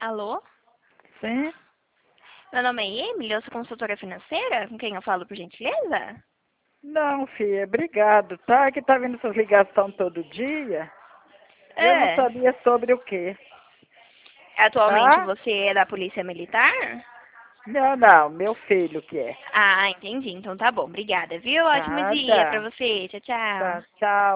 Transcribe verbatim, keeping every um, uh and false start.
Alô? Sim? Meu nome é Emily, eu sou consultora financeira. Com quem eu falo, por gentileza? Não, filha, obrigado, tá? Que tá vindo essas ligações todo dia. Eu não É. sabia sobre o quê, Atualmente tá? você é da Polícia Militar? Não, não, meu filho que é. Ah, entendi. Então tá bom. Obrigada, viu? Ótimo dia pra Nada. você. Tchau, tchau. Tá, tchau.